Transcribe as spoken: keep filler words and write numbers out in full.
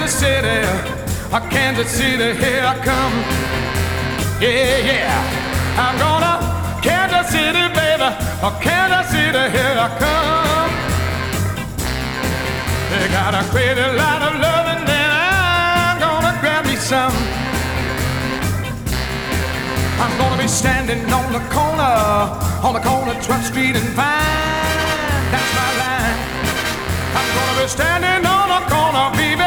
Kansas City, a Kansas City, here I come. Yeah, yeah, I'm gonna Kansas City, baby, a Kansas City, here I come. They got a great lot of loving, then I'm gonna grab me some. I'm gonna be standing on the corner, on the corner, Truck Street and Vine. That's my line. I'm gonna be standing on the corner, baby.